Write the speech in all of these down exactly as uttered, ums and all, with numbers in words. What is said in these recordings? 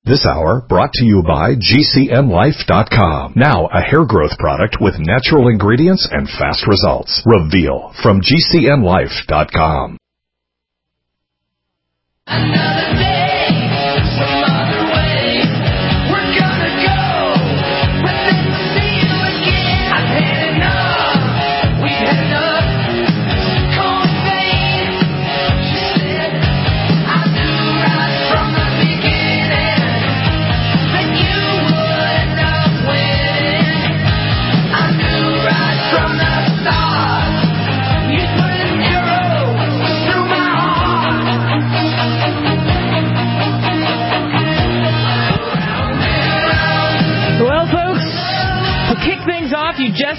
This hour brought to you by G C N Life dot com. Now a hair growth product with natural ingredients and fast results. Reveal from G C N Life dot com. Another day, some other way. We're gonna go, but then we'll see you again. I've had enough, we've had enough. Cold vein, she said, I knew right from the beginning that you would end up winning. I knew right from the start you'd put an arrow through my heart. Well, folks, to kick things off, you just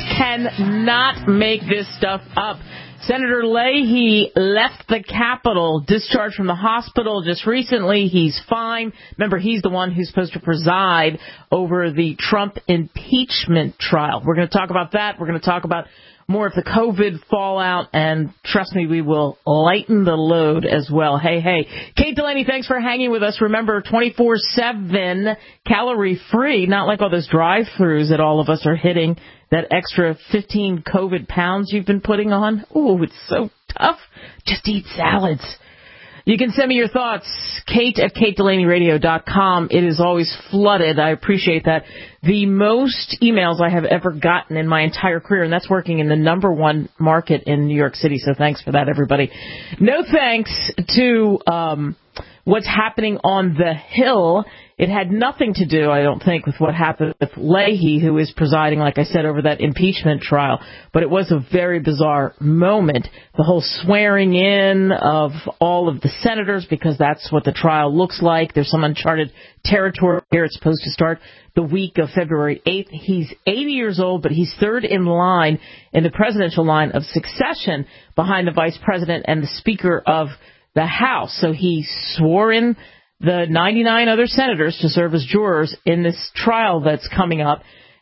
cannot make this stuff up. Senator Leahy left the Capitol, discharged from the hospital just recently. He's fine. Remember, he's the one who's supposed to preside over the Trump impeachment trial. We're going to talk about that. We're going to talk about more of the COVID fallout, and trust me, we will lighten the load as well. Hey, hey. Kate Delaney, thanks for hanging with us. Remember, twenty-four seven, calorie-free, not like all those drive-thrus that all of us are hitting, that extra fifteen COVID pounds you've been putting on. Ooh, it's so tough. Just eat salads. You can send me your thoughts, Kate at Kate Delaney Radio dot com. It is always flooded. I appreciate that. The most emails I have ever gotten in my entire career, and that's working in the number one market in New York City, so thanks for that, everybody. No thanks to um, what's happening on the Hill. It had nothing to do, I don't think, with what happened with Leahy, who is presiding, like I said, over that impeachment trial. But it was a very bizarre moment. The whole swearing in of all of the senators, because that's what the trial looks like. There's some uncharted territory here. It's supposed to start the week of February eighth. He's eighty years old, but he's third in line in the presidential line of succession behind the vice president and the Speaker of the House. So he swore in the ninety-nine other senators to serve as jurors in this trial that's coming up,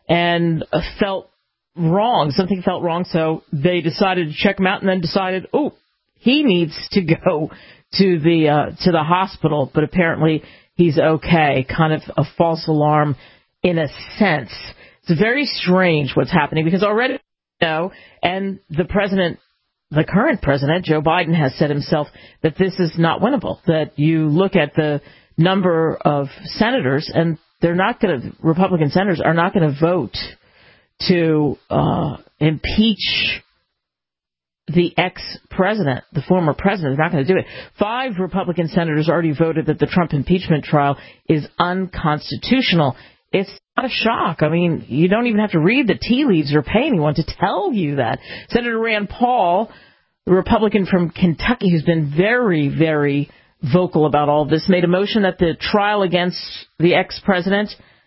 and felt wrong. Something felt wrong, so they decided to check him out and then decided, oh, he needs to go to the uh, to the hospital, but apparently he's okay. Kind of a false alarm in a sense. It's very strange what's happening, because already, you know, and the president, the current president, Joe Biden, has said himself that this is not winnable, that you look at the number of senators, and they're not going to, Republican senators are not going to vote to uh, impeach the ex-president, the former president. They're not going to do it. Five Republican senators already voted that the Trump impeachment trial is unconstitutional. It's not a shock. I mean, you don't even have to read the tea leaves or pay anyone to tell you that. Senator Rand Paul, the Republican from Kentucky, who's been very, very vocal about all of this, made a motion that the trial against the ex-president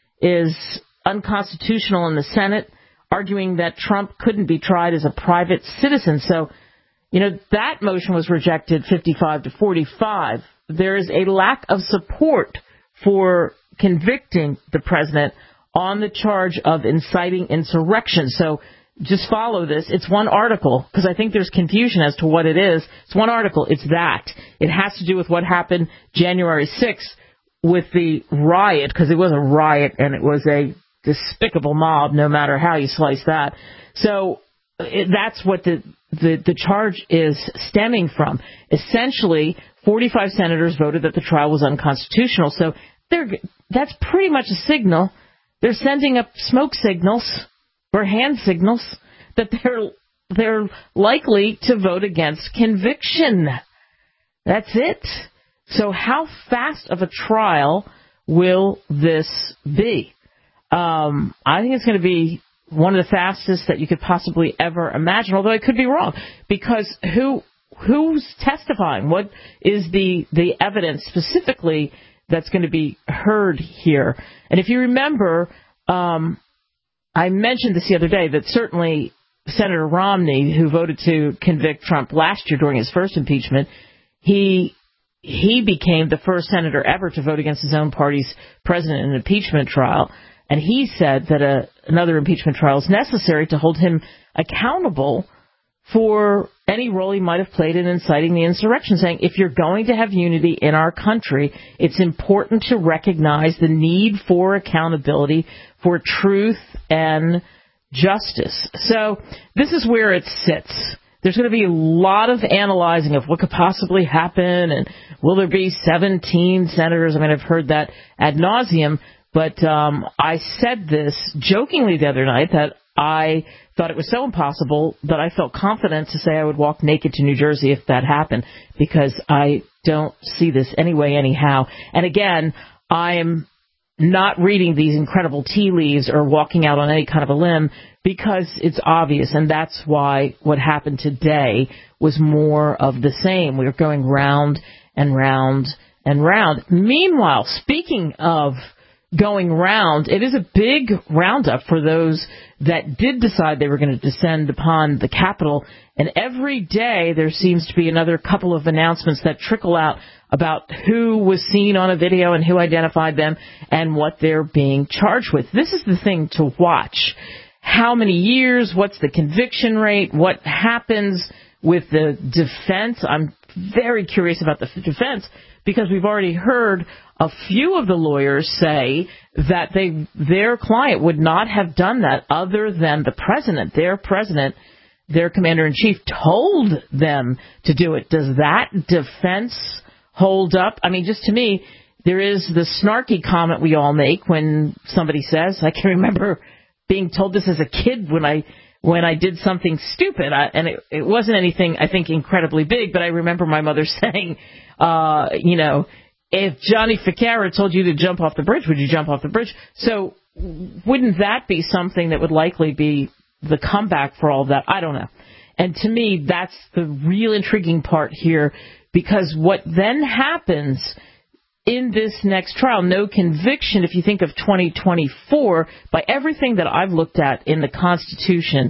is unconstitutional in the Senate, arguing that Trump couldn't be tried as a private citizen. So, you know, that motion was rejected fifty-five to forty-five. There is a lack of support for convicting the president on the charge of inciting insurrection. So just follow this. It's one article, because I think there's confusion as to what it is. It's one article. It's that. It has to do with what happened January sixth with the riot, because it was a riot and it was a despicable mob, no matter how you slice that. So it, that's what the, the, the charge is stemming from. Essentially, forty-five senators voted that the trial was unconstitutional. So they're, that's pretty much a signal. They're sending up smoke signals or hand signals that they're they're likely to vote against conviction. That's it. So how fast of a trial will this be? Um, I think it's going to be one of the fastest that you could possibly ever imagine, although I could be wrong, because who who's testifying? What is the, the evidence specifically that's going to be heard here? And if you remember, um, I mentioned this the other day, that certainly Senator Romney, who voted to convict Trump last year during his first impeachment, he he became the first senator ever to vote against his own party's president in an impeachment trial. And he said that a, another impeachment trial is necessary to hold him accountable for any role he might have played in inciting the insurrection, saying if you're going to have unity in our country, it's important to recognize the need for accountability, for truth and justice. So this is where it sits. There's going to be a lot of analyzing of what could possibly happen, and will there be seventeen senators? I mean, I've heard that ad nauseum, but um, I said this jokingly the other night that I thought it was so impossible that I felt confident to say I would walk naked to New Jersey if that happened, because I don't see this anyway anyhow. And again, I am not reading these incredible tea leaves or walking out on any kind of a limb, because it's obvious, and that's why what happened today was more of the same. We were going round and round and round. Meanwhile, speaking of going round, it is a big roundup for those that did decide they were going to descend upon the Capitol. And every day there seems to be another couple of announcements that trickle out about who was seen on a video and who identified them and what they're being charged with. This is the thing to watch. How many years? What's the conviction rate? What happens with the defense? I'm very curious about the defense, because we've already heard a few of the lawyers say that they their client would not have done that other than the president. Their president, their commander-in-chief, told them to do it. Does that defense hold up? I mean, just to me, there is the snarky comment we all make when somebody says, I can remember being told this as a kid when I when I did something stupid, I, and it, it wasn't anything, I think, incredibly big, but I remember my mother saying, uh, you know, if Johnny Ficarra told you to jump off the bridge, would you jump off the bridge? So wouldn't that be something that would likely be the comeback for all of that? I don't know. And to me, that's the real intriguing part here, because what then happens in this next trial, no conviction, if you think of twenty twenty-four, by everything that I've looked at in the Constitution,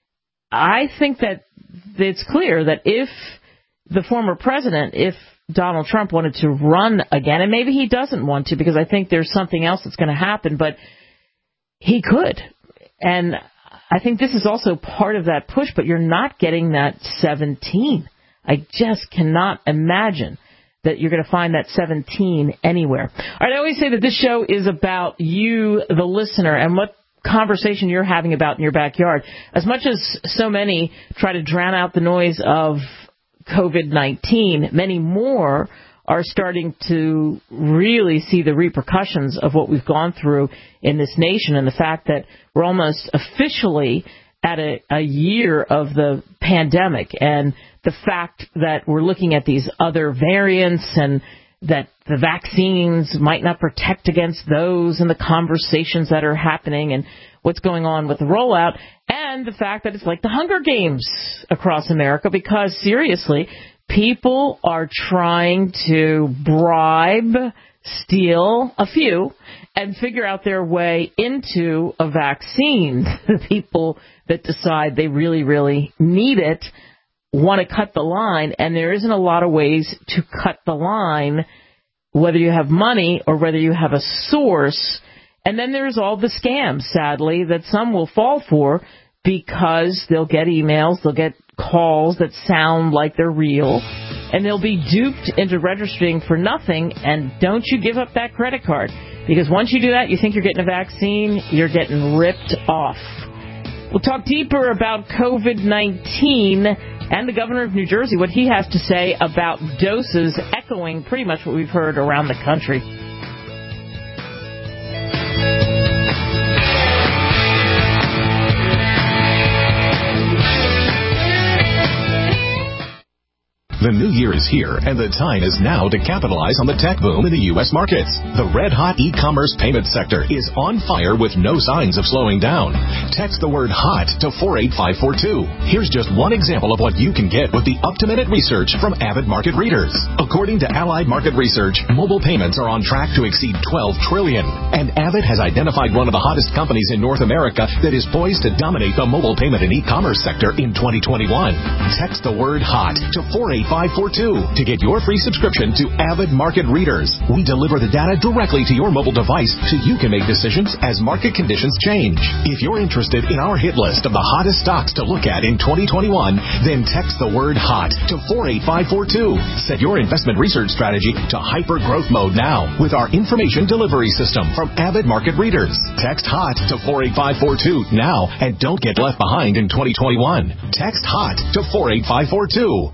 I think that it's clear that if the former president, if Donald Trump wanted to run again, and maybe he doesn't want to because I think there's something else that's going to happen, but he could. And I think this is also part of that push, but you're not getting that seventeen. I just cannot imagine that you're going to find that seventeen anywhere. All right, I always say that this show is about you, the listener, and what conversation you're having about in your backyard. As much as so many try to drown out the noise of COVID nineteen, many more are starting to really see the repercussions of what we've gone through in this nation, and the fact that we're almost officially at a, a year of the pandemic, and the fact that we're looking at these other variants and that the vaccines might not protect against those, and the conversations that are happening and what's going on with the rollout, and the fact that it's like the Hunger Games across America, because seriously, people are trying to bribe, steal a few, and figure out their way into a vaccine. The people that decide they really, really need it want to cut the line, and there isn't a lot of ways to cut the line, whether you have money or whether you have a source. And then there's all the scams, sadly, that some will fall for, because they'll get emails, they'll get calls that sound like they're real, and they'll be duped into registering for nothing. And don't you give up that credit card, because once you do that, you think you're getting a vaccine, you're getting ripped off. We'll talk deeper about COVID nineteen and the governor of New Jersey, what he has to say about doses, echoing pretty much what we've heard around the country. The new year is here, and the time is now to capitalize on the tech boom in the U S markets. The red-hot e-commerce payment sector is on fire with no signs of slowing down. Text the word HOT to four eight five four two. Here's just one example of what you can get with the up-to-minute research from Avid Market Readers. According to Allied Market Research, mobile payments are on track to exceed twelve trillion dollars, and Avid has identified one of the hottest companies in North America that is poised to dominate the mobile payment and e-commerce sector in twenty twenty-one. Text the word HOT to four eight five five four two to get your free subscription to Avid Market Readers. We deliver the data directly to your mobile device so you can make decisions as market conditions change. If you're interested in our hit list of the hottest stocks to look at in twenty twenty-one, then text the word HOT to four eight five four two. Set your investment research strategy to hyper growth mode now with our information delivery system from Avid Market Readers. Text HOT to four eight five four two now and don't get left behind in twenty twenty-one. Text HOT to four eight five four two.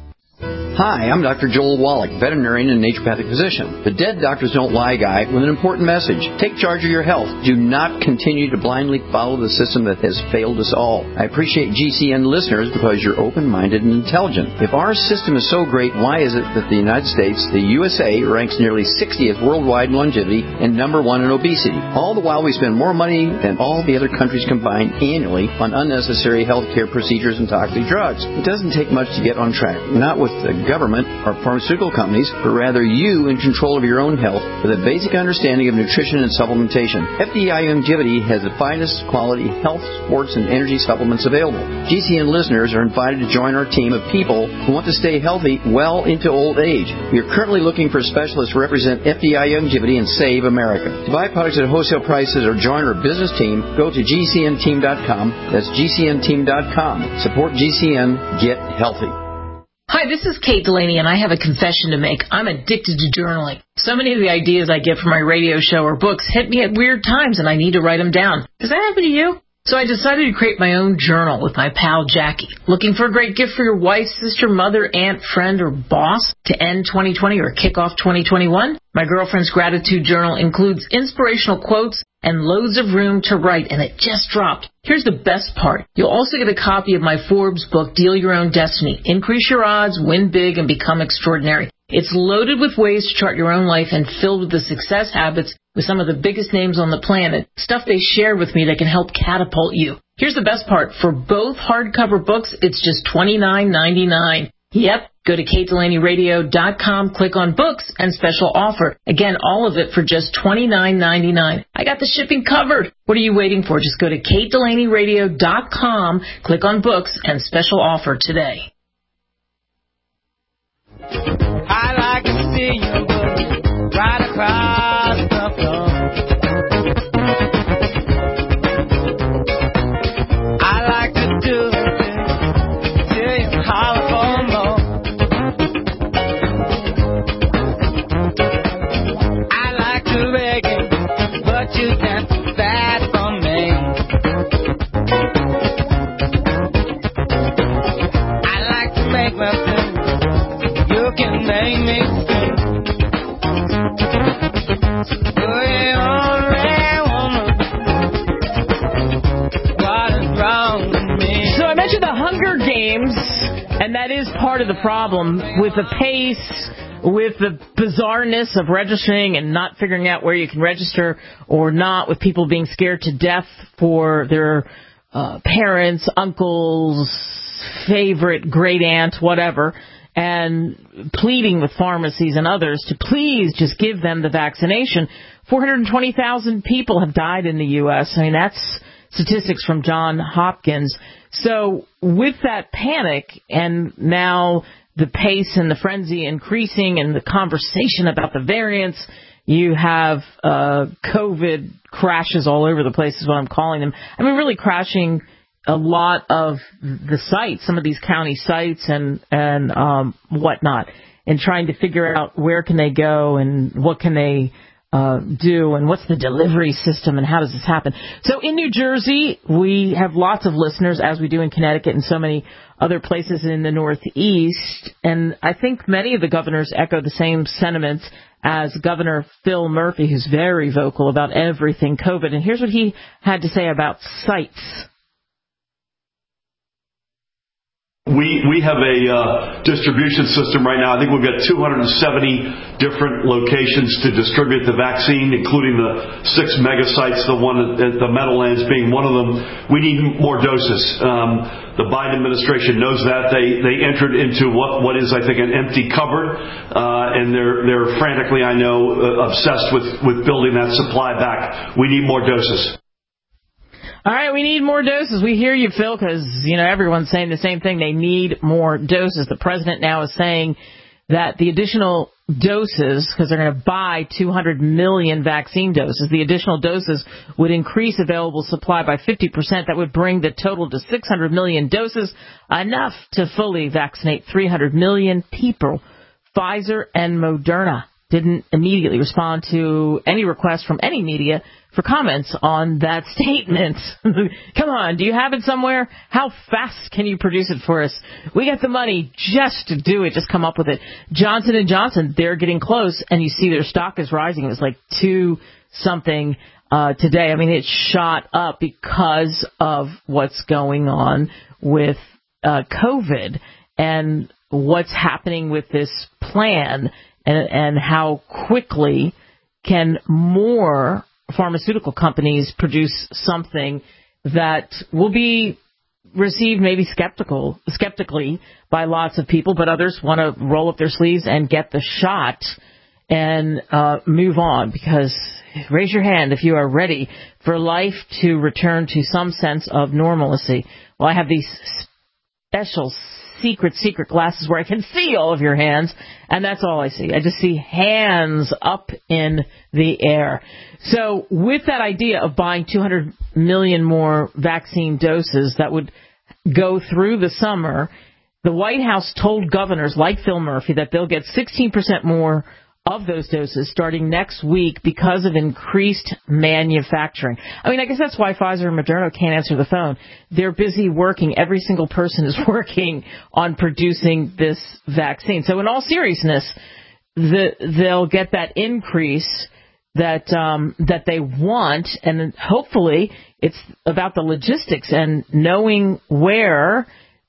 Hi, I'm Doctor Joel Wallach, veterinarian and naturopathic physician. The Dead Doctors Don't Lie guy with an important message. Take charge of your health. Do not continue to blindly follow the system that has failed us all. I appreciate G C N listeners because you're open-minded and intelligent. If our system is so great, why is it that the United States, the U S A, ranks nearly sixtieth worldwide in longevity and number one in obesity? All the while we spend more money than all the other countries combined annually on unnecessary health care procedures and toxic drugs. It doesn't take much to get on track. Not with the government or pharmaceutical companies, but rather you in control of your own health with a basic understanding of nutrition and supplementation. F D I Longevity has the finest quality health, sports, and energy supplements available. G C N listeners are invited to join our team of people who want to stay healthy well into old age. We are currently looking for specialists to represent F D I Longevity and Save America. To buy products at wholesale prices or join our business team, go to G C N team dot com. That's G C N team dot com. Support G C N. Get healthy. Hi, this is Kate Delaney, and I have a confession to make. I'm addicted to journaling. So many of the ideas I get from my radio show or books hit me at weird times, and I need to write them down. Does that happen to you? So I decided to create my own journal with my pal Jackie. Looking for a great gift for your wife, sister, mother, aunt, friend, or boss to end twenty twenty or kick off twenty twenty-one? My girlfriend's gratitude journal includes inspirational quotes and loads of room to write, and it just dropped. Here's the best part. You'll also get a copy of my Forbes book, Deal Your Own Destiny. Increase your odds, win big, and become extraordinary. It's loaded with ways to chart your own life and filled with the success habits with some of the biggest names on the planet, stuff they share with me that can help catapult you. Here's the best part. For both hardcover books, it's just twenty-nine ninety-nine. Yep. Go to Kate Delaney Radio dot com, click on books, and special offer. Again, all of it for just twenty-nine ninety-nine. I got the shipping covered. What are you waiting for? Just go to Kate Delaney Radio dot com, click on books, and special offer today. I like to see you look right across the floor. I like to do it till you holler for more. I like to beg you, but you can't do that for me. I like to make my thing, you can make me sing. You're on red woman. What is wrong with me? So I mentioned the Hunger Games, and that is part of the problem with the pace, with the bizarreness of registering and not figuring out where you can register or not, with people being scared to death for their uh, parents, uncles, favorite great aunt, whatever, and pleading with pharmacies and others to please just give them the vaccination. four hundred twenty thousand people have died in the U S I mean, that's statistics from Johns Hopkins. So with that panic and now the pace and the frenzy increasing and the conversation about the variants, you have uh, COVID crashes all over the place is what I'm calling them. I mean, really crashing a lot of the sites, some of these county sites and, and um, whatnot, and trying to figure out where can they go and what can they uh, do and what's the delivery system and how does this happen. So in New Jersey, we have lots of listeners, as we do in Connecticut and so many other places in the Northeast, and I think many of the governors echo the same sentiments as Governor Phil Murphy, who's very vocal about everything COVID. And here's what he had to say about sites. We we have a uh, distribution system right now. I think we've got two hundred seventy different locations to distribute the vaccine, including the six mega sites, the one at the Meadowlands being one of them. We need more doses. Um, the Biden administration knows that. They they entered into what, what is, I think, an empty cupboard, uh, and they're they're frantically, I know, uh, obsessed with, with building that supply back. We need more doses. All right, we need more doses. We hear you, Phil, because, you know, everyone's saying the same thing. They need more doses. The president now is saying that the additional doses, because they're going to buy two hundred million vaccine doses, the additional doses would increase available supply by fifty percent. That would bring the total to six hundred million doses, enough to fully vaccinate three hundred million people. Pfizer and Moderna didn't immediately respond to any request from any media for comments on that statement. Come on, do you have it somewhere? How fast can you produce it for us? We got the money just to do it. Just come up with it. Johnson and Johnson, they're getting close, and you see their stock is rising. It was like two something uh, today. I mean, it shot up because of what's going on with uh, COVID and what's happening with this plan, and, and how quickly can more pharmaceutical companies produce something that will be received maybe skeptical, skeptically by lots of people, but others want to roll up their sleeves and get the shot and uh, move on, because raise your hand if you are ready for life to return to some sense of normalcy. Well, I have these special secret, secret glasses where I can see all of your hands, and that's all I see. I just see hands up in the air. So with that idea of buying two hundred million more vaccine doses that would go through the summer, the White House told governors like Phil Murphy that they'll get sixteen percent more of those doses starting next week because of increased manufacturing. I mean, I guess that's why Pfizer and Moderna can't answer the phone. They're busy working. Every single person is working on producing this vaccine. So in all seriousness, the, they'll get that increase that um, that they want, and hopefully it's about the logistics and knowing where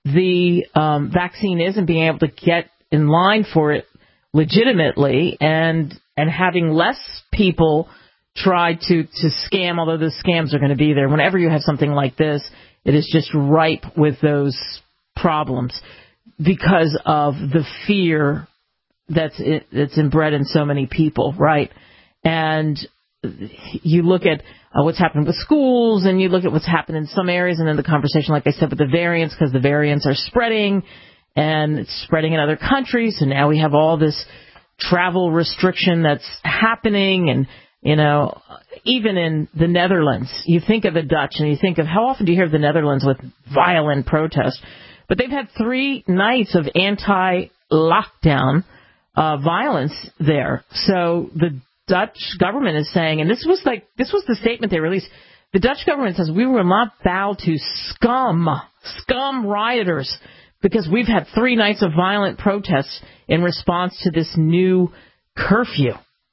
the um, vaccine is and being able to get in line for it legitimately, and and having less people try to, to scam, although the scams are going to be there. Whenever you have something like this, it is just ripe with those problems because of the fear that's it, that's inbred in so many people, right? And you look at uh, what's happened with schools, and you look at what's happened in some areas, and then the conversation, like I said, with the variants, because the variants are spreading, and it's spreading in other countries, and now we have all this travel restriction that's happening, and, you know, even in the Netherlands, you think of the Dutch, and you think of how often do you hear of the Netherlands with violent protest, but they've had three nights of anti-lockdown uh, violence there. So the Dutch government is saying, and this was like this was the statement they released, the Dutch government says we will not bow to scum, scum rioters, because we've had three nights of violent protests in response to this new curfew.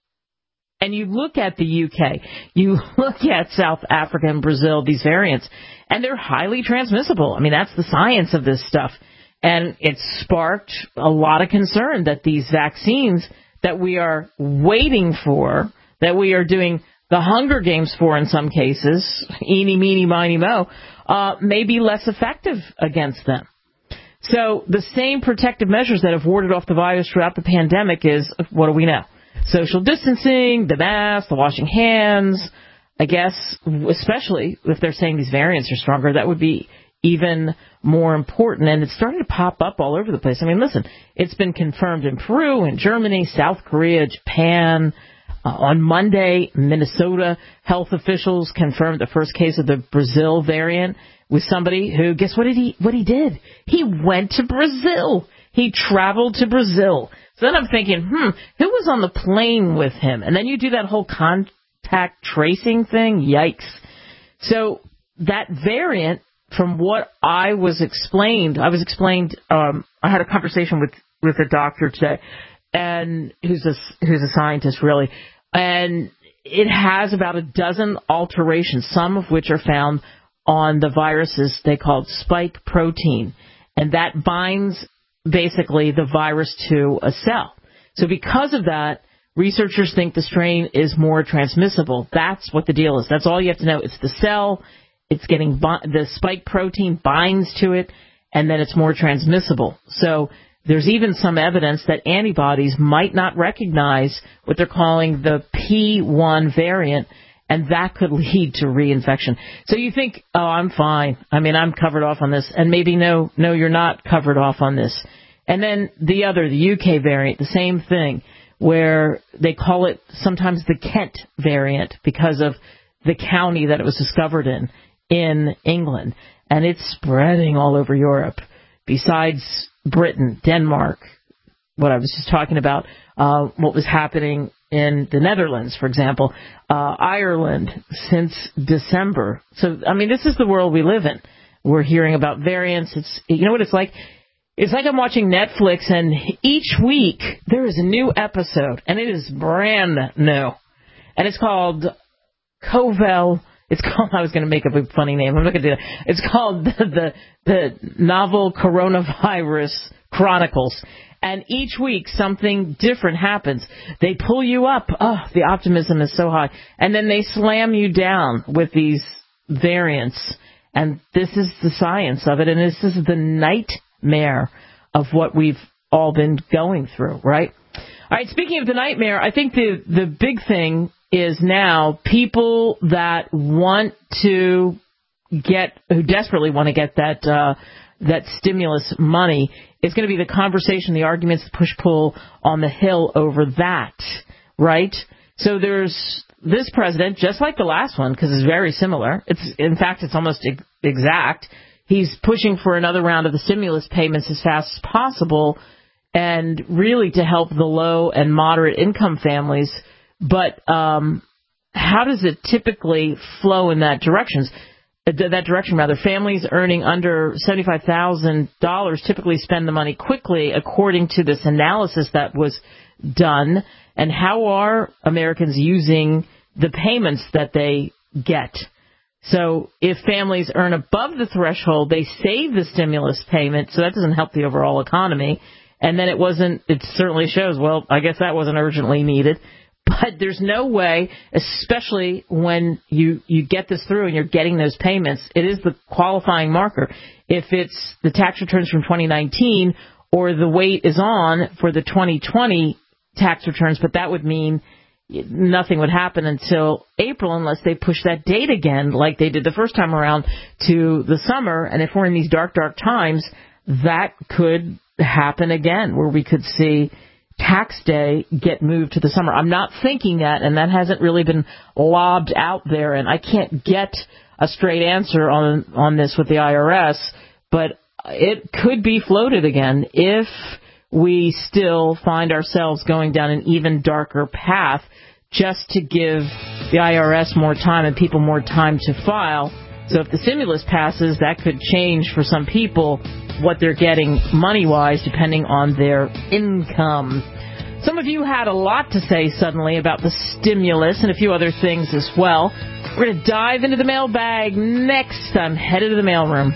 And you look at the U K, you look at South Africa and Brazil, these variants, and they're highly transmissible. I mean, that's the science of this stuff. And it's sparked a lot of concern that these vaccines that we are waiting for, that we are doing the Hunger Games for in some cases, eeny, meeny, miny, mo, uh, may be less effective against them. So the same protective measures that have warded off the virus throughout the pandemic is, what do we know? Social distancing, the mask, the washing hands. I guess, especially if they're saying these variants are stronger, that would be even more important. And it's starting to pop up all over the place. I mean, listen, it's been confirmed in Peru, in Germany, South Korea, Japan. Uh, on Monday, Minnesota health officials confirmed the first case of the Brazil variant with somebody who, guess what did he, what he did? He went to Brazil. He traveled to Brazil. So then I'm thinking, hmm, who was on the plane with him? And then you do that whole contact tracing thing. Yikes. So that variant, from what I was explained, I was explained, um, I had a conversation with, with a doctor today, and who's a, who's a scientist, really, and it has about a dozen alterations, some of which are found on the viruses they called spike protein, and that binds basically the virus to a cell. So because of that, researchers think the strain is more transmissible. That's what the deal is. That's all you have to know. It's the cell. It's getting the spike protein binds to it, and then it's more transmissible. So there's even some evidence that antibodies might not recognize what they're calling the P one variant, and that could lead to reinfection. So you think, oh, I'm fine. I mean, I'm covered off on this. And maybe, no, no, you're not covered off on this. And then the other, the U K variant, the same thing, where they call it sometimes the Kent variant because of the county that it was discovered in, in England. And it's spreading all over Europe. Besides Britain, Denmark, what I was just talking about, uh, what was happening in the Netherlands, for example, uh, Ireland since December. So, I mean, this is the world we live in. We're hearing about variants. It's, you know what it's like? It's like I'm watching Netflix, and each week there is a new episode, and it is brand new. And it's called Covel. It's called, I was going to make up a funny name. I'm not going to do that. It's called the, the, the Novel Coronavirus Chronicles. And each week something different happens. They pull you up. Oh, the optimism is so high. And then they slam you down with these variants. And this is the science of it. And this is the nightmare of what we've all been going through, right? All right, speaking of the nightmare, I think the, the big thing is now people that want to get, who desperately want to get that uh, that stimulus money, is going to be the conversation, the arguments, the push-pull on the Hill over that, right? So there's this president, just like the last one, because it's very similar. It's in fact, it's almost ex- exact. He's pushing for another round of the stimulus payments as fast as possible, and really to help the low and moderate income families. But um, how does it typically flow in that direction? That direction, rather. Families earning under seventy-five thousand dollars typically spend the money quickly, according to this analysis that was done. And how are Americans using the payments that they get? So if families earn above the threshold, they save the stimulus payment, so that doesn't help the overall economy. And then it wasn't, it certainly shows, well, I guess that wasn't urgently needed. But there's no way, especially when you, you get this through and you're getting those payments, it is the qualifying marker. If it's the tax returns from twenty nineteen or the wait is on for the twenty twenty tax returns, but that would mean nothing would happen until April unless they push that date again like they did the first time around to the summer. And if we're in these dark, dark times, that could happen again where we could see tax day get moved to the summer. I'm not thinking that, and that hasn't really been lobbed out there, and I can't get a straight answer on on this with the I R S, but it could be floated again if we still find ourselves going down an even darker path, just to give the I R S more time and people more time to file. So if the stimulus passes, that could change for some people what they're getting money-wise, depending on their income. Some of you had a lot to say suddenly about the stimulus and a few other things as well. We're going to dive into the mailbag next. I'm headed to the mailroom.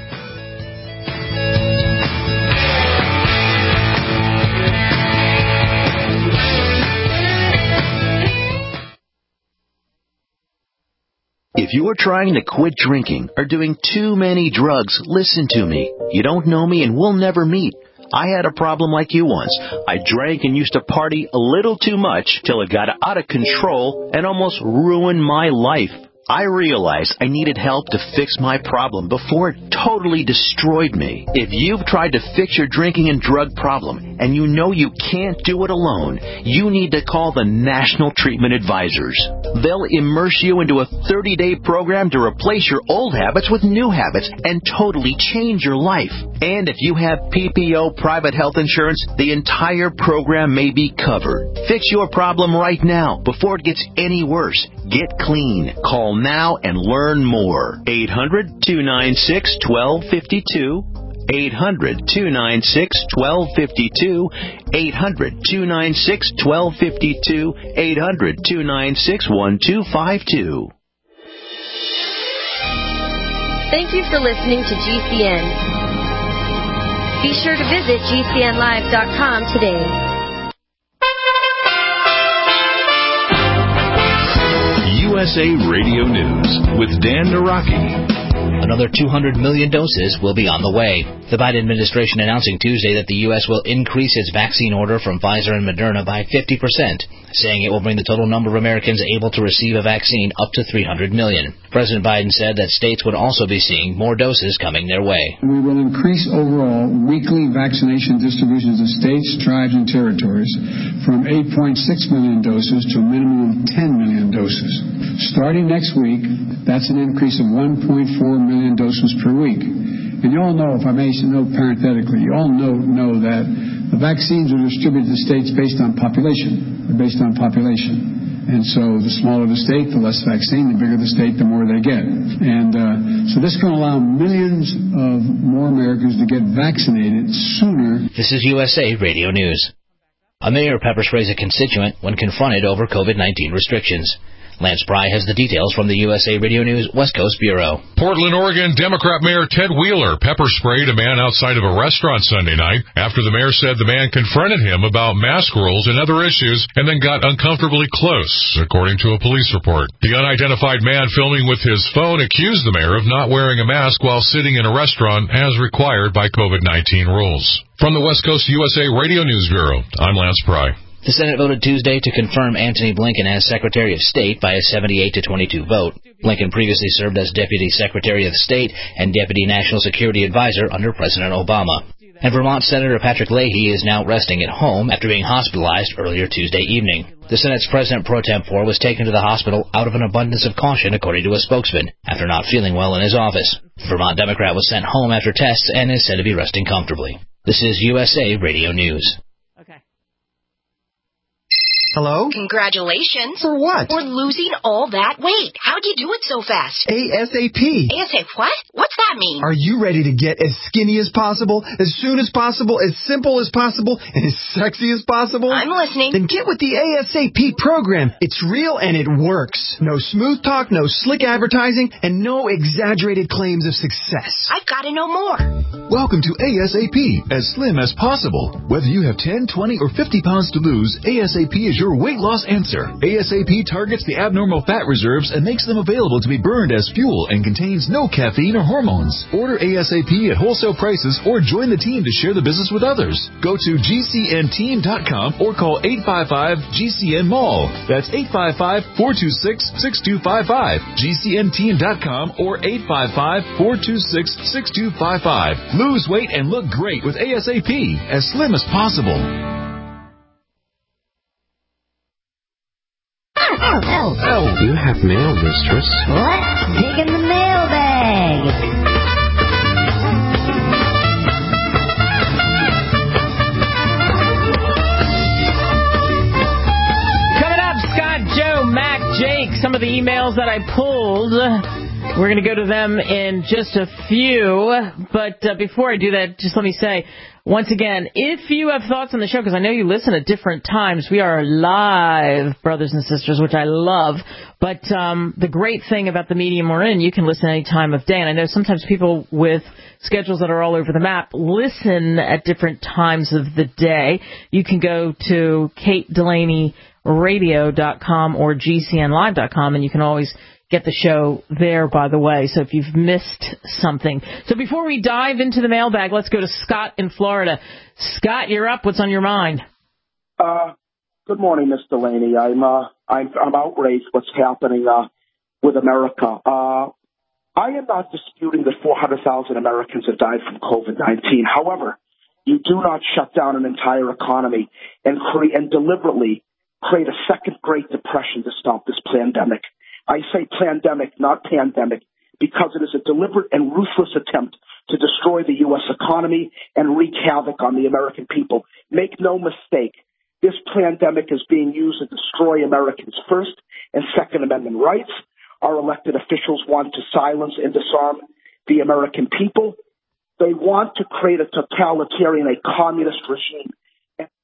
If you are trying to quit drinking or doing too many drugs, listen to me. You don't know me and we'll never meet. I had a problem like you once. I drank and used to party a little too much till it got out of control and almost ruined my life. I realized I needed help to fix my problem before it totally destroyed me. If you've tried to fix your drinking and drug problem and you know you can't do it alone, you need to call the National Treatment Advisors. They'll immerse you into a thirty-day program to replace your old habits with new habits and totally change your life. And if you have P P O private health insurance, the entire program may be covered. Fix your problem right now before it gets any worse. Get clean. Call now and learn more. eight hundred, two nine six, one two five two. eight hundred, two nine six, one two five two. eight hundred, two nine six, one two five two. eight hundred, two nine six, one two five two. Thank you for listening to G C N. Be sure to visit G C N live dot com today. U S A Radio News with Dan Naraki. Another two hundred million doses will be on the way. The Biden administration announcing Tuesday that the U S will increase its vaccine order from Pfizer and Moderna by fifty percent, saying it will bring the total number of Americans able to receive a vaccine up to three hundred million. President Biden said that states would also be seeing more doses coming their way. We will increase overall weekly vaccination distributions to states, tribes, and territories from eight point six million doses to a minimum of ten million doses. Starting next week, that's an increase of one point four million doses per week. And you all know, if I may note parenthetically, you all know, know that the vaccines are distributed to states based on population. They're based on population. And so the smaller the state, the less vaccine, the bigger the state, the more they get. And uh, so this can allow millions of more Americans to get vaccinated sooner. This is U S A Radio News. A mayor pepper sprays a constituent when confronted over COVID nineteen restrictions. Lance Pry has the details from the U S A Radio News West Coast Bureau. Portland, Oregon Democrat Mayor Ted Wheeler pepper sprayed a man outside of a restaurant Sunday night after the mayor said the man confronted him about mask rules and other issues and then got uncomfortably close, according to a police report. The unidentified man filming with his phone accused the mayor of not wearing a mask while sitting in a restaurant as required by COVID nineteen rules. From the West Coast U S A Radio News Bureau, I'm Lance Pry. The Senate voted Tuesday to confirm Antony Blinken as Secretary of State by a seventy-eight to twenty-two vote. Blinken previously served as Deputy Secretary of State and Deputy National Security Advisor under President Obama. And Vermont Senator Patrick Leahy is now resting at home after being hospitalized earlier Tuesday evening. The Senate's President pro tempore was taken to the hospital out of an abundance of caution, according to a spokesman, after not feeling well in his office. The Vermont Democrat was sent home after tests and is said to be resting comfortably. This is U S A Radio News. Hello? Congratulations. For what? For losing all that weight. How'd you do it so fast? ASAP. ASAP what? What's that mean? Are you ready to get as skinny as possible, as soon as possible, as simple as possible, and as sexy as possible? I'm listening. Then get with the ASAP program. It's real and it works. No smooth talk, no slick advertising, and no exaggerated claims of success. I've got to know more. Welcome to ASAP, as slim as possible. Whether you have ten, twenty, or fifty pounds to lose, ASAP is your weight loss answer. ASAP targets the abnormal fat reserves and makes them available to be burned as fuel and contains no caffeine or hormones. Order ASAP at wholesale prices or join the team to share the business with others. Go to G C N team dot com or call eight five five G C N mall. That's eight five five, four two six, six two five five. G C N team dot com or eight five five, four two six, six two five five. Lose weight and look great with ASAP, as slim as possible. Oh, oh, oh. You have mail, mistress. Let's dig in the mailbag. Coming up, Scott, Joe, Mac, Jake, some of the emails that I pulled. We're going to go to them in just a few. But uh, before I do that, just let me say, once again, if you have thoughts on the show, because I know you listen at different times, we are live, brothers and sisters, which I love. But um, the great thing about the medium we're in, you can listen any time of day. And I know sometimes people with schedules that are all over the map listen at different times of the day. You can go to Kate Delaney Radio dot com or G C N Live dot com, and you can always get the show there, by the way, so if you've missed something. So before we dive into the mailbag, let's go to Scott in Florida. Scott, you're up. What's on your mind? Uh, good morning, Miss Delaney. I'm uh, I'm, I'm outraged what's happening uh, with America. Uh, I am not disputing that four hundred thousand Americans have died from COVID nineteen. However, you do not shut down an entire economy and create and deliberately create a second Great Depression to stop this pandemic. I say pandemic, not pandemic, because it is a deliberate and ruthless attempt to destroy the U S economy and wreak havoc on the American people. Make no mistake, this pandemic is being used to destroy Americans' First and Second Amendment rights. Our elected officials want to silence and disarm the American people. They want to create a totalitarian, a communist regime.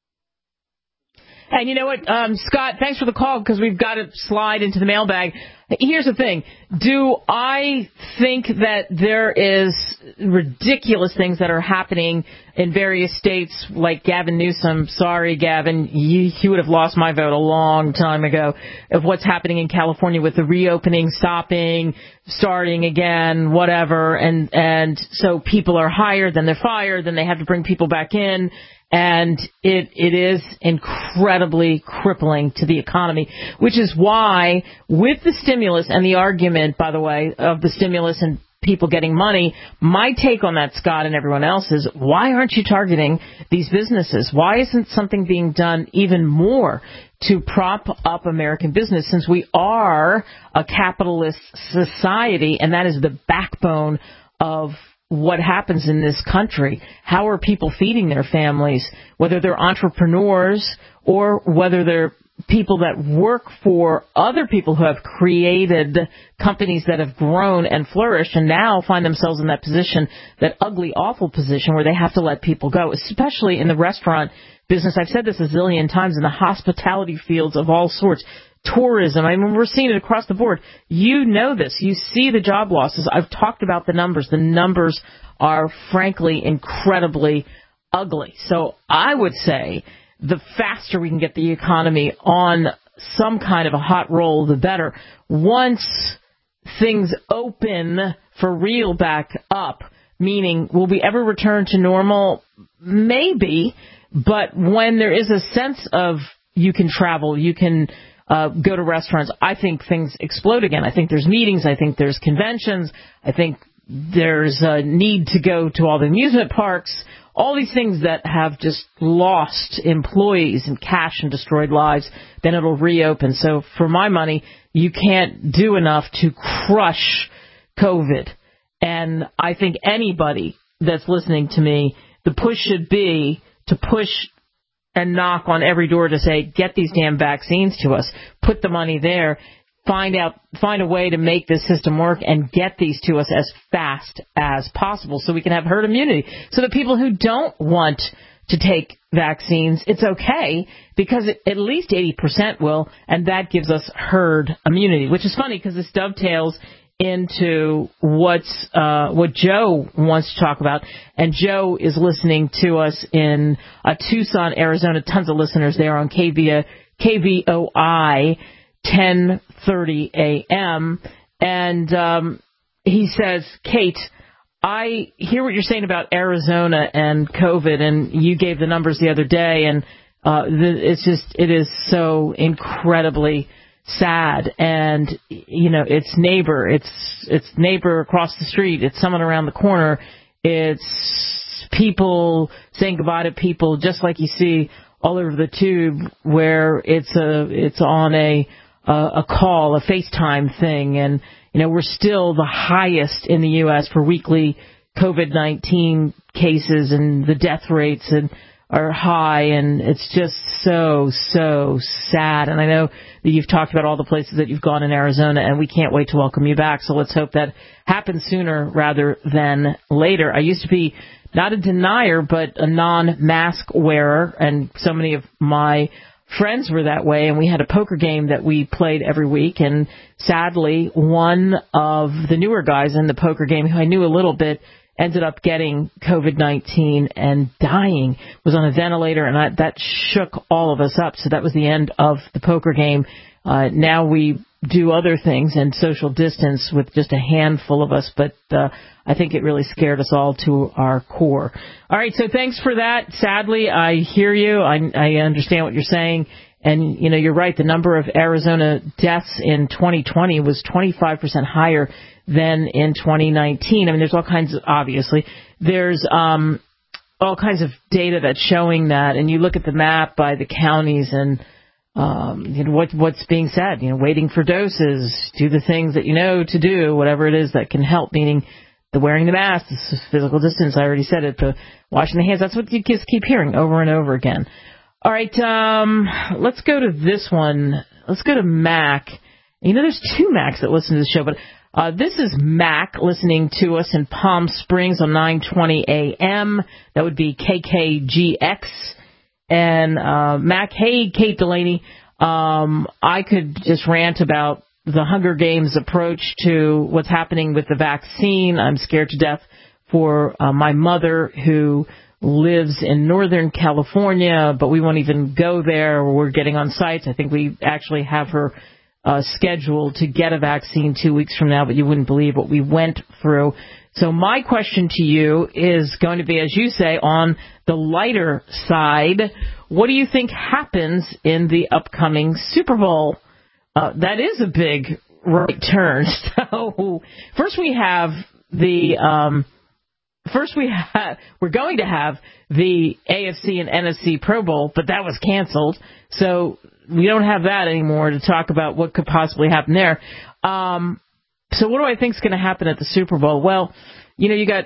And you know what, um, Scott, thanks for the call, because we've got to slide into the mailbag. Here's the thing. Do I think that there is ridiculous things that are happening in various states like Gavin Newsom? Sorry, Gavin, you, you would have lost my vote a long time ago of what's happening in California with the reopening, stopping, starting again, whatever. And, and so people are hired, then they're fired, then they have to bring people back in. And it it is incredibly crippling to the economy, which is why with the stimulus and the argument, by the way, of the stimulus and people getting money, my take on that, Scott, and everyone else is, why aren't you targeting these businesses? Why isn't something being done even more to prop up American business, since we are a capitalist society, and that is the backbone of what happens in this country? How are people feeding their families, whether they're entrepreneurs or whether they're people that work for other people who have created companies that have grown and flourished and now find themselves in that position, that ugly, awful position where they have to let people go, especially in the restaurant business. I've said this a zillion times, in the hospitality fields of all sorts. Tourism, I mean, we're seeing it across the board. You know this. You see the job losses. I've talked about the numbers. The numbers are, frankly, incredibly ugly. So I would say the faster we can get the economy on some kind of a hot roll, the better. Once things open for real back up, meaning will we ever return to normal? Maybe. But when there is a sense of you can travel, you can Uh, go to restaurants, I think things explode again. I think there's meetings. I think there's conventions. I think there's a need to go to all the amusement parks, all these things that have just lost employees and cash and destroyed lives. Then it'll reopen. So for my money, you can't do enough to crush COVID. And I think anybody that's listening to me, the push should be to push and knock on every door to say, get these damn vaccines to us, put the money there, find out, find a way to make this system work and get these to us as fast as possible so we can have herd immunity. So that people who don't want to take vaccines, it's okay, because at least eighty percent will, and that gives us herd immunity, which is funny because this dovetails into what's uh, what Joe wants to talk about. And Joe is listening to us in uh, Tucson, Arizona. Tons of listeners there on K V O I ten thirty A M. And um, he says, Kate, I hear what you're saying about Arizona and COVID, and you gave the numbers the other day, and uh, it's just, it is so incredibly sad. And, you know, it's neighbor, it's it's neighbor across the street, it's someone around the corner, it's people saying goodbye to people, just like you see all over the tube, where it's a it's on a a, a call, a FaceTime thing. And, you know, we're still the highest in the U S for weekly COVID nineteen cases, and the death rates and are high, and it's just so, so sad. And I know that you've talked about all the places that you've gone in Arizona, and we can't wait to welcome you back. So let's hope that happens sooner rather than later. I used to be not a denier, but a non-mask wearer, and so many of my friends were that way, and we had a poker game that we played every week, and sadly, one of the newer guys in the poker game, who I knew a little bit, ended up getting COVID nineteen and dying, was on a ventilator, and I, that shook all of us up. So that was the end of the poker game. Uh, now we do other things and social distance with just a handful of us, but uh, I think it really scared us all to our core. All right, so thanks for that. Sadly, I hear you. I, I understand what you're saying. And, you know, you're right. The number of Arizona deaths in twenty twenty was twenty-five percent higher than in twenty nineteen. I mean, there's all kinds of, obviously, there's um, all kinds of data that's showing that. And you look at the map by the counties and, um, you know, what, what's being said, you know, waiting for doses, do the things that you know to do, whatever it is that can help, meaning the wearing the mask, the physical distance, I already said it, the washing the hands. That's what you just keep hearing over and over again. All right, um, let's go to this one. Let's go to Mac. You know, there's two Macs that listen to the show, but uh, this is Mac listening to us in Palm Springs on nine twenty A M. That would be K K G X. And uh, Mac, hey, Kate Delaney, um, I could just rant about the Hunger Games approach to what's happening with the vaccine. I'm scared to death for uh, my mother who lives in Northern California, but we won't even go there. We're getting on sites. I think we actually have her uh, scheduled to get a vaccine two weeks from now, but you wouldn't believe what we went through. So my question to you is going to be, as you say, on the lighter side, what do you think happens in the upcoming Super Bowl? Uh, that is a big right turn. So first we have the... Um, First, we ha- we're going to have the A F C and N F C Pro Bowl, but that was canceled, so we don't have that anymore to talk about what could possibly happen there. Um, so what do I think is going to happen at the Super Bowl? Well, you know, you got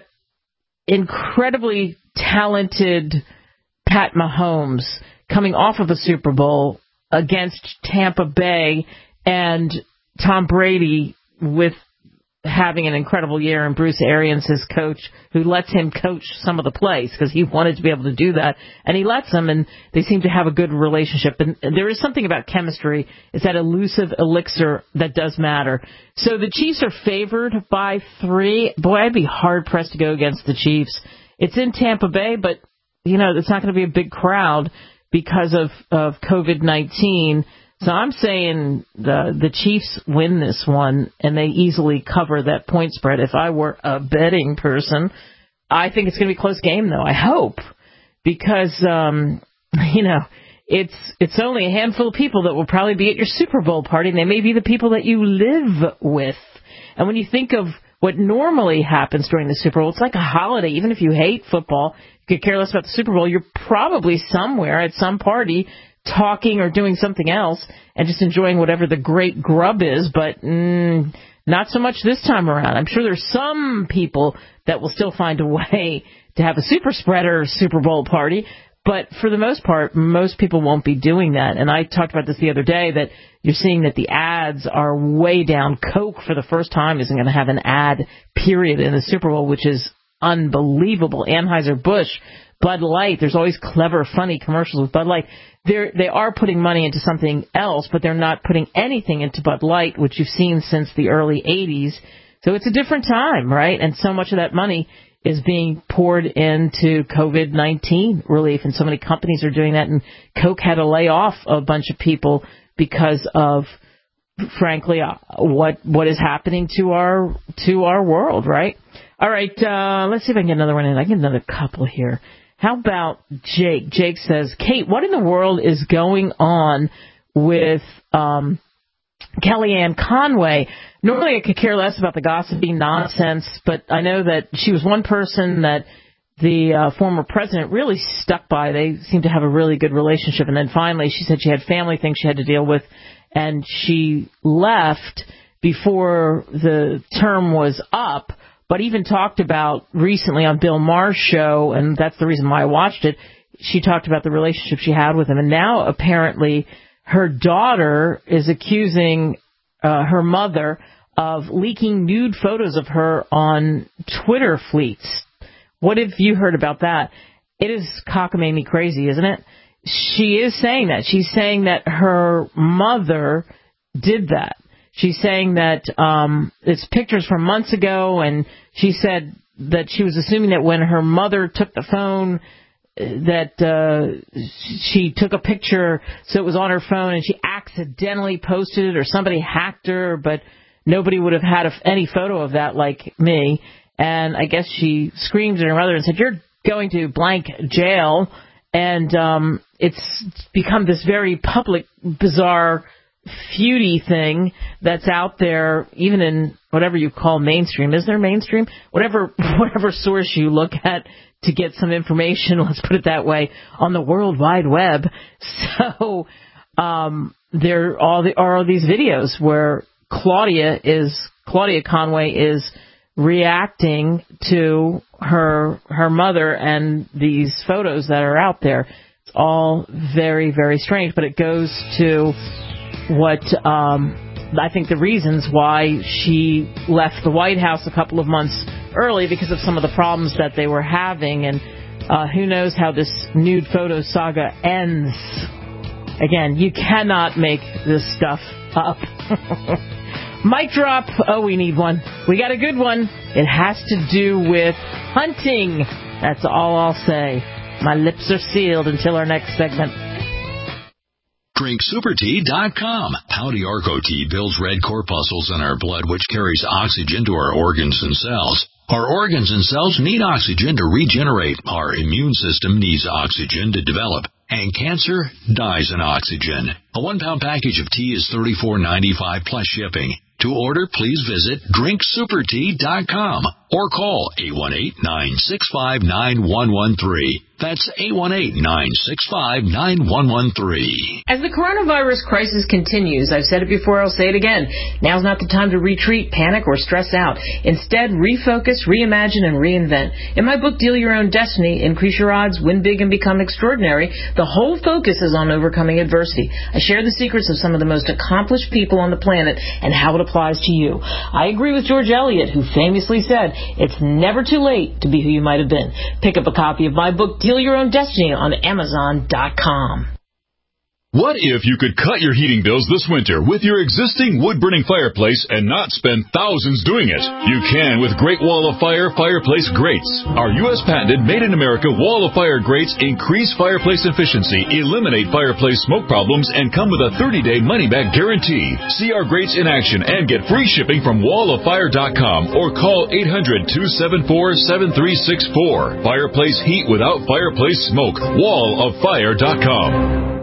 incredibly talented Pat Mahomes coming off of a Super Bowl against Tampa Bay, and Tom Brady with having an incredible year, and Bruce Arians, his coach, who lets him coach some of the plays because he wanted to be able to do that, and he lets them, and they seem to have a good relationship. And there is something about chemistry. It's that elusive elixir that does matter. So the Chiefs are favored by three. Boy, I'd be hard-pressed to go against the Chiefs. It's in Tampa Bay, but, you know, it's not going to be a big crowd because of, of covid nineteen. So I'm saying the the Chiefs win this one, and they easily cover that point spread. If I were a betting person, I think it's going to be a close game, though. I hope, because um, you know it's it's only a handful of people that will probably be at your Super Bowl party, and they may be the people that you live with. And when you think of what normally happens during the Super Bowl, it's like a holiday. Even if you hate football, you could care less about the Super Bowl, you're probably somewhere at some party talking or doing something else and just enjoying whatever the great grub is, but mm, not so much this time around. I'm sure there's some people that will still find a way to have a super spreader Super Bowl party, but for the most part, most people won't be doing that. And I talked about this the other day, that you're seeing that the ads are way down. Coke, for the first time, isn't going to have an ad period in the Super Bowl, which is unbelievable. Anheuser-Busch, Bud Light, there's always clever, funny commercials with Bud Light. They're, they are putting money into something else, but they're not putting anything into Bud Light, which you've seen since the early eighties. So it's a different time, right? And so much of that money is being poured into covid nineteen relief, and so many companies are doing that. And Coke had to lay off a bunch of people because of, frankly, uh, what what is happening to our to our world, right? All right, uh, let's see if I can get another one in. I can get another couple here. How about Jake? Jake says, Kate, what in the world is going on with um, Kellyanne Conway? Normally I could care less about the gossiping nonsense, but I know that she was one person that the uh, former president really stuck by. They seem to have a really good relationship. And then finally she said she had family things she had to deal with, and she left before the term was up. But even talked about recently on Bill Maher's show, and that's the reason why I watched it, she talked about the relationship she had with him. And now apparently her daughter is accusing uh, her mother of leaking nude photos of her on Twitter fleets. What have you heard about that? It is cockamamie crazy, isn't it? She is saying that. She's saying that her mother did that. She's saying that um, it's pictures from months ago, and she said that she was assuming that when her mother took the phone, that uh, she took a picture, so it was on her phone, and she accidentally posted it, or somebody hacked her, but nobody would have had a, any photo of that like me. And I guess she screamed at her mother and said, "You're going to blank jail." And um, it's become this very public, bizarre, feudy thing that's out there, even in whatever you call mainstream. Is there mainstream? Whatever whatever source you look at to get some information, let's put it that way, on the World Wide Web. So um, there all the, are all these videos where Claudia is Claudia Conway is reacting to her her mother and these photos that are out there. It's all very, very strange, but it goes to what um, I think the reasons why she left the White House a couple of months early, because of some of the problems that they were having. And uh, who knows how this nude photo saga ends. Again, you cannot make this stuff up. Mic drop. Oh, we need one. We got a good one. It has to do with hunting. That's all I'll say. My lips are sealed until our next segment. Drink Super Tea dot com. Howdy Arco Tea builds red corpuscles in our blood, which carries oxygen to our organs and cells. Our organs and cells need oxygen to regenerate. Our immune system needs oxygen to develop. And cancer dies in oxygen. A one-pound package of tea is thirty-four ninety-five plus shipping. To order, please visit Drink Super Tea dot com or call eight one eight, nine six five, nine one one three. That's eight one eight, nine six five, nine one one three. As the coronavirus crisis continues, I've said it before, I'll say it again, now's not the time to retreat, panic, or stress out. Instead, refocus, reimagine, and reinvent. In my book, Deal Your Own Destiny, Increase Your Odds, Win Big, and Become Extraordinary, the whole focus is on overcoming adversity. I share the secrets of some of the most accomplished people on the planet and how it applies to you. I agree with George Eliot, who famously said, it's never too late to be who you might have been. Pick up a copy of my book, Deal Your Own Destiny, on Amazon dot com. What if you could cut your heating bills this winter with your existing wood-burning fireplace and not spend thousands doing it? You can with Great Wall of Fire fireplace grates. Our U S patented made-in-America Wall of Fire grates increase fireplace efficiency, eliminate fireplace smoke problems, and come with a thirty-day money-back guarantee. See our grates in action and get free shipping from wall of fire dot com or call eight hundred, two seven four, seven three six four. Fireplace heat without fireplace smoke. wall of fire dot com.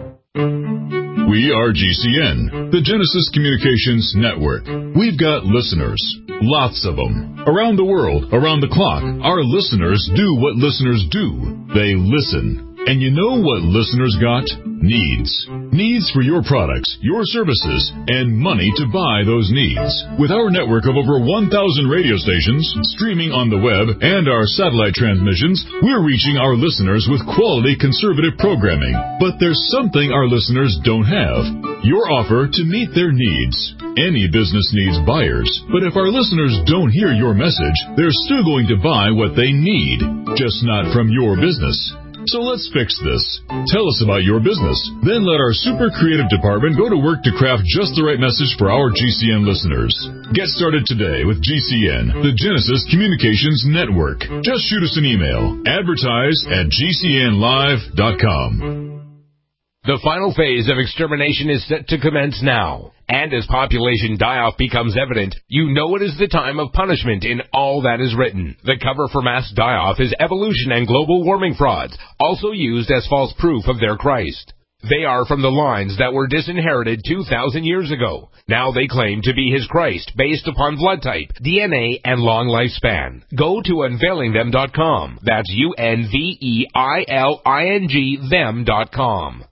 We are G C N, the Genesis Communications Network. We've got listeners, lots of them. Around the world, around the clock, our listeners do what listeners do. They listen. And you know what listeners got? Needs. Needs for your products, your services, and money to buy those needs. With our network of over one thousand radio stations, streaming on the web, and our satellite transmissions, we're reaching our listeners with quality conservative programming. But there's something our listeners don't have. Your offer to meet their needs. Any business needs buyers, but if our listeners don't hear your message, they're still going to buy what they need, just not from your business. So let's fix this. Tell us about your business. Then let our super creative department go to work to craft just the right message for our G C N listeners. Get started today with G C N, the Genesis Communications Network. Just shoot us an email. Advertise at G C N live dot com. The final phase of extermination is set to commence now. And as population die-off becomes evident, you know it is the time of punishment in all that is written. The cover for mass die-off is evolution and global warming frauds, also used as false proof of their Christ. They are from the lines that were disinherited two thousand years ago. Now they claim to be his Christ based upon blood type, D N A, and long lifespan. Go to unveiling them dot com. That's U N V E I L I N G them dot com.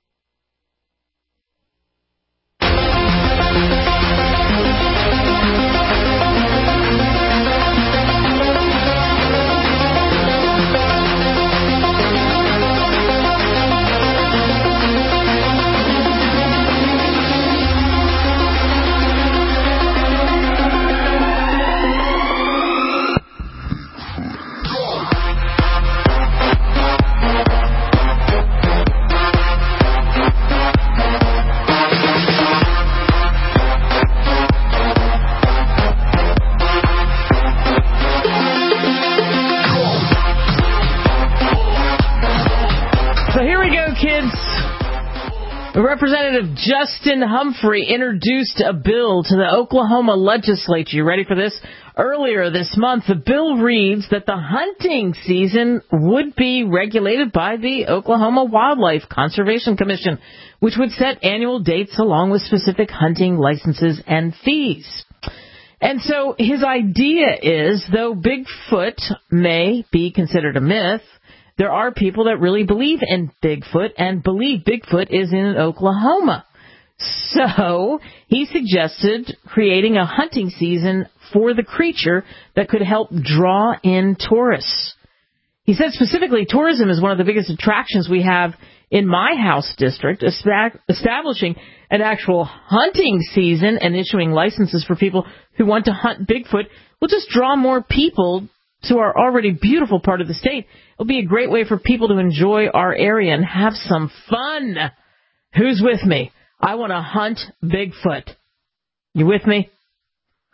Representative Justin Humphrey introduced a bill to the Oklahoma legislature. You ready for this? Earlier this month, the bill reads that the hunting season would be regulated by the Oklahoma Wildlife Conservation Commission, which would set annual dates along with specific hunting licenses and fees. And so his idea is, though Bigfoot may be considered a myth, there are people that really believe in Bigfoot and believe Bigfoot is in Oklahoma. So he suggested creating a hunting season for the creature that could help draw in tourists. He said specifically tourism is one of the biggest attractions we have in my house district. Establishing an actual hunting season and issuing licenses for people who want to hunt Bigfoot will just draw more people to our already beautiful part of the state. It'll be a great way for people to enjoy our area and have some fun. Who's with me? I want to hunt Bigfoot. You with me?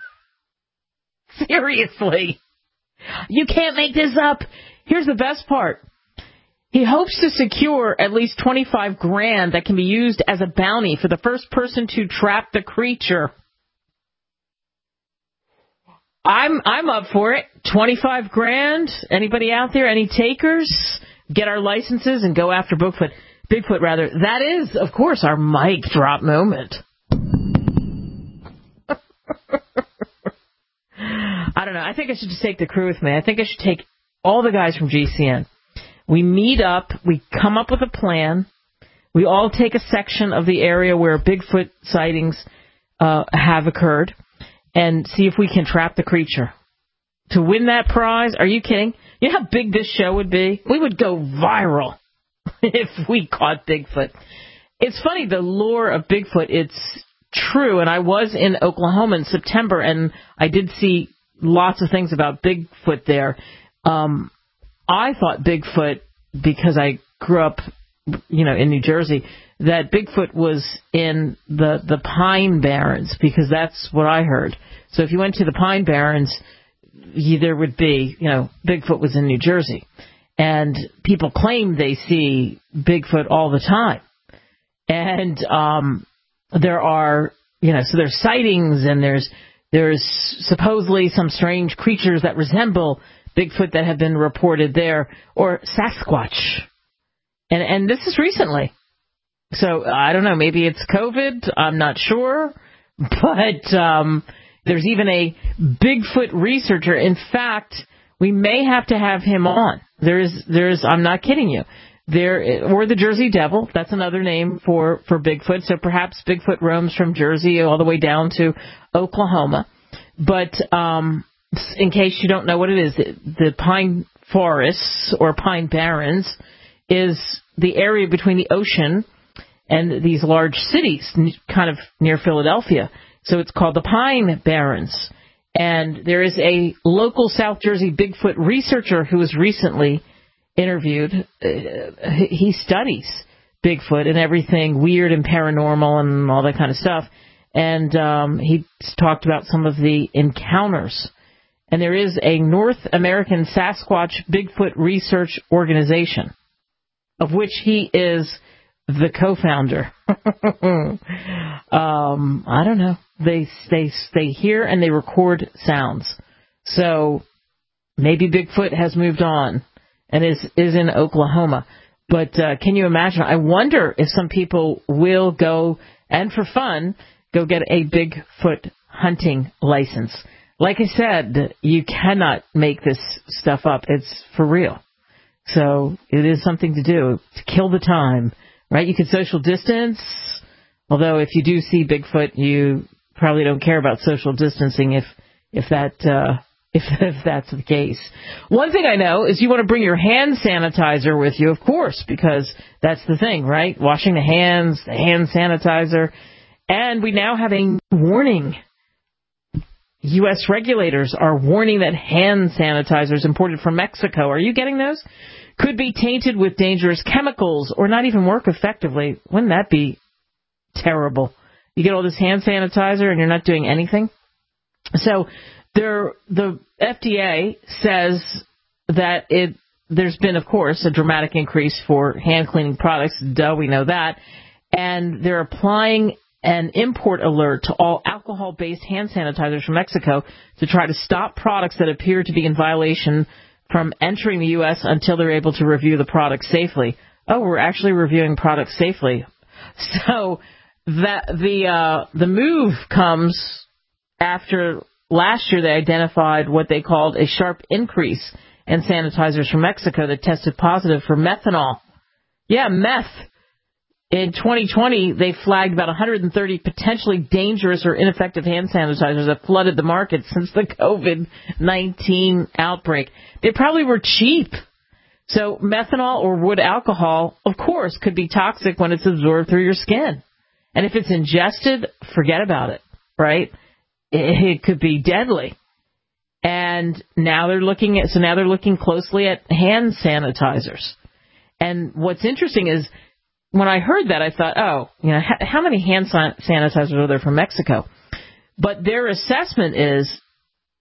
Seriously. You can't make this up. Here's the best part. He hopes to secure at least twenty-five grand that can be used as a bounty for the first person to trap the creature. I'm I'm up for it. twenty-five grand. Anybody out there? Any takers? Get our licenses and go after Bigfoot. Bigfoot, rather. That is, of course, our mic drop moment. I don't know. I think I should just take the crew with me. I think I should take all the guys from G C N. We meet up. We come up with a plan. We all take a section of the area where Bigfoot sightings uh, have occurred and see if we can trap the creature. To win that prize, are you kidding? You know how big this show would be? We would go viral if we caught Bigfoot. It's funny, the lore of Bigfoot, it's true, and I was in Oklahoma in September, and I did see lots of things about Bigfoot there. Um, I thought Bigfoot, because I grew up, you know, in New Jersey, that Bigfoot was in the, the Pine Barrens, because that's what I heard. So if you went to the Pine Barrens, you, there would be, you know, Bigfoot was in New Jersey. And people claim they see Bigfoot all the time. And um, there are, you know, so there's sightings, and there's there's supposedly some strange creatures that resemble Bigfoot that have been reported there, or Sasquatch. And and this is recently. So I don't know, maybe it's COVID, I'm not sure. But um, there's even a Bigfoot researcher. In fact, we may have to have him on. There is, there is, I'm not kidding you. There, or the Jersey Devil, that's another name for, for Bigfoot. So perhaps Bigfoot roams from Jersey all the way down to Oklahoma. But um, in case you don't know what it is, the Pine Forests or Pine Barrens is the area between the ocean and these large cities, kind of near Philadelphia. So it's called the Pine Barrens. And there is a local South Jersey Bigfoot researcher who was recently interviewed. Uh, he studies Bigfoot and everything weird and paranormal and all that kind of stuff. And um, he talked about some of the encounters. And there is a North American Sasquatch Bigfoot Research Organization, of which he is the co-founder. um, I don't know. They they they hear and they record sounds. So maybe Bigfoot has moved on and is is in Oklahoma. But uh, can you imagine? I wonder if some people will go, and for fun, go get a Bigfoot hunting license. Like I said, you cannot make this stuff up. It's for real. So it is something to do to kill the time, right? You can social distance, although if you do see Bigfoot, you probably don't care about social distancing if if that uh, if, if that's the case. One thing I know is you want to bring your hand sanitizer with you, of course, because that's the thing, right? Washing the hands, the hand sanitizer, and we now have a warning. U S regulators are warning that hand sanitizers imported from Mexico, are you getting those? Could be tainted with dangerous chemicals or not even work effectively. Wouldn't that be terrible? You get all this hand sanitizer and you're not doing anything? So there, the F D A says that it there's been, of course, a dramatic increase for hand cleaning products. Duh, we know that. And they're applying an import alert to all alcohol-based hand sanitizers from Mexico to try to stop products that appear to be in violation from entering the U S until they're able to review the product safely. Oh, we're actually reviewing products safely. So that the uh, the move comes after last year they identified what they called a sharp increase in sanitizers from Mexico that tested positive for methanol. Yeah, meth. In twenty twenty, they flagged about one hundred thirty potentially dangerous or ineffective hand sanitizers that flooded the market since the COVID nineteen outbreak. They probably were cheap. So methanol or wood alcohol, of course, could be toxic when it's absorbed through your skin. And if it's ingested, forget about it, right? It could be deadly. And now they're looking at, so now they're looking closely at hand sanitizers. And what's interesting is, when I heard that, I thought, oh, you know, how many hand sanitizers are there from Mexico? But their assessment is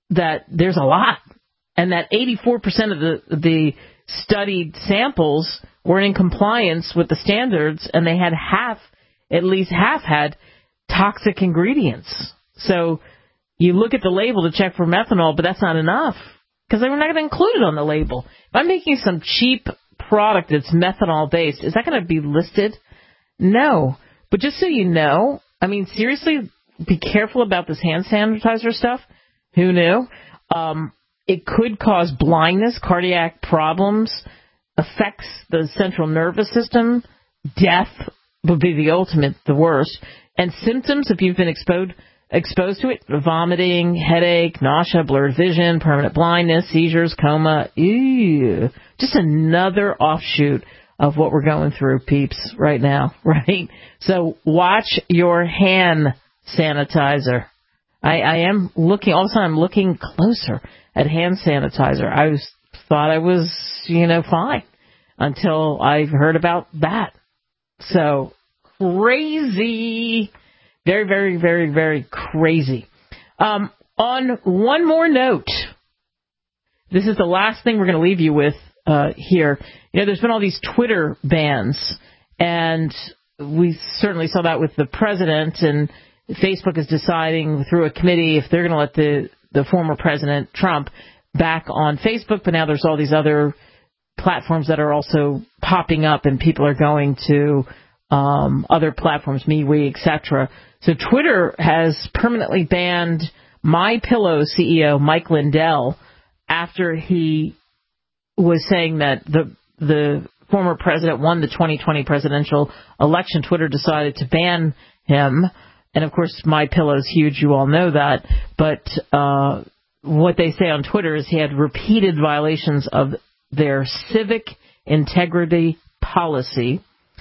that there's a lot, and that eighty-four percent of the the studied samples were in compliance with the standards, and they had half, at least half, had toxic ingredients. So you look at the label to check for methanol, but that's not enough, because they were not going to include it on the label. If I'm making some cheap product that's methanol-based, is that going to be listed? No. But just so you know, I mean, seriously, be careful about this hand sanitizer stuff. Who knew? Um, it could cause blindness, cardiac problems, affects the central nervous system, death would be the ultimate, the worst. And symptoms, if you've been exposed exposed to it, vomiting, headache, nausea, blurred vision, permanent blindness, seizures, coma. Ew. Just another offshoot of what we're going through, peeps, right now, right? So watch your hand sanitizer. I, I am looking, all of a sudden I'm looking closer at hand sanitizer. I was, thought I was, you know, fine until I heard about that. So crazy. Very, very, very, very crazy. Um, on one more note, this is the last thing we're going to leave you with uh, here. You know, there's been all these Twitter bans, and we certainly saw that with the president, and Facebook is deciding through a committee if they're going to let the, the former president, Trump, back on Facebook, but now there's all these other platforms that are also popping up, and people are going to um, other platforms, MeWe, et cetera. So Twitter has permanently banned MyPillow C E O Mike Lindell after he was saying that the the former president won the twenty twenty presidential election. Twitter decided to ban him. And, of course, MyPillow is huge. You all know that. But uh, what they say on Twitter is he had repeated violations of their civic integrity policy.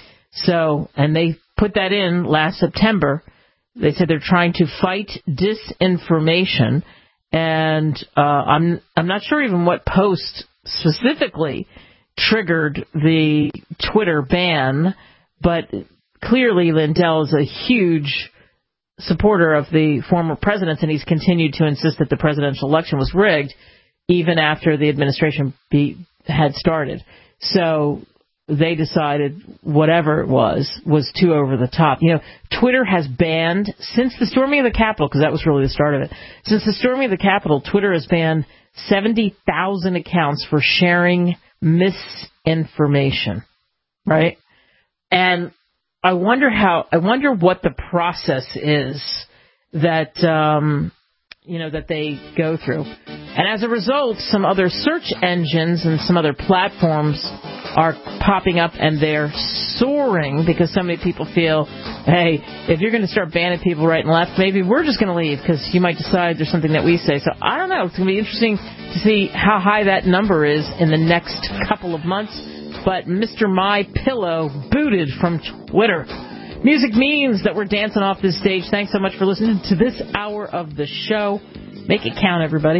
So, and they put that in last September. They said they're trying to fight disinformation, and uh, I'm I'm not sure even what post specifically triggered the Twitter ban, but clearly Lindell is a huge supporter of the former president, and he's continued to insist that the presidential election was rigged even after the administration be, had started. So they decided whatever it was was too over the top. You know, Twitter has banned, since the storming of the Capitol, because that was really the start of it, since the storming of the Capitol, Twitter has banned seventy thousand accounts for sharing misinformation, right? And I wonder how, I wonder what the process is that, um, you know, that they go through. And as a result, some other search engines and some other platforms are popping up, and they're soaring because so many people feel, hey, if you're going to start banning people right and left, maybe we're just going to leave because you might decide there's something that we say. So I don't know. It's going to be interesting to see how high that number is in the next couple of months. But Mister MyPillow booted from Twitter. Music means that we're dancing off this stage. Thanks so much for listening to this hour of the show. Make it count, everybody.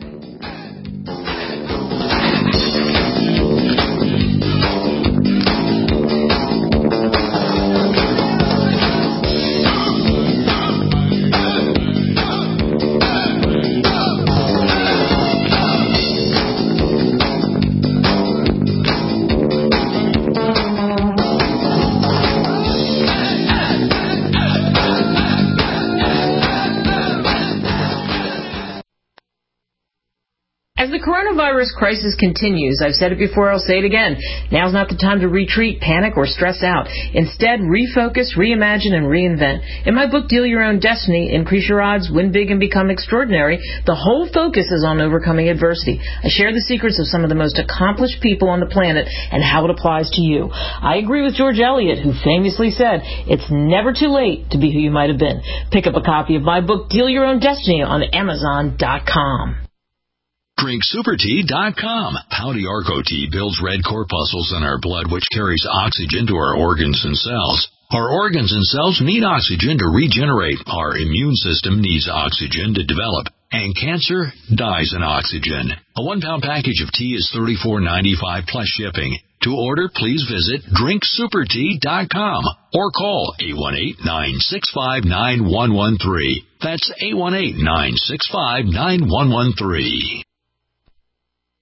As the coronavirus crisis continues, I've said it before, I'll say it again, now's not the time to retreat, panic, or stress out. Instead, refocus, reimagine, and reinvent. In my book, Deal Your Own Destiny, Increase Your Odds, Win Big, and Become Extraordinary, the whole focus is on overcoming adversity. I share the secrets of some of the most accomplished people on the planet and how it applies to you. I agree with George Eliot, who famously said, it's never too late to be who you might have been. Pick up a copy of my book, Deal Your Own Destiny, on Amazon dot com. Drink Super Tea dot com. Howdy Arco Tea builds red corpuscles in our blood, which carries oxygen to our organs and cells. Our organs and cells need oxygen to regenerate. Our immune system needs oxygen to develop. And cancer dies in oxygen. A one-pound package of tea is thirty-four ninety-five plus shipping. To order, please visit drink super tea dot com or call eight one eight, nine six five, nine one one three. That's eight one eight, nine six five, nine one one three.